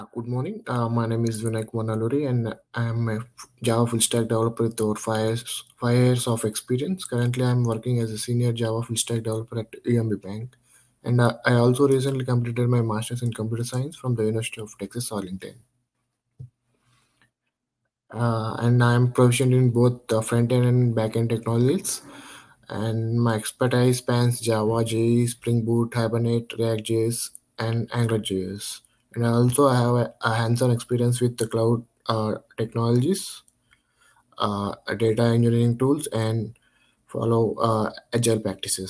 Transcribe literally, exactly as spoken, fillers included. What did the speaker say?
Good morning. Uh, my name is Vinay Kumanaluri, and I am a Java full stack developer with over five years, five years of experience. Currently, I am working as a senior Java full stack developer at U M B Bank, and uh, I also recently completed my master's in computer science from the University of Texas Arlington. Uh, and I am proficient in both the front end and back end technologies. And my expertise spans Java, J, E, Spring Boot, Hibernate, React.js, and AngularJS. And I also have a, a hands-on experience with the cloud uh, technologies, uh, data engineering tools, and follow uh, agile practices.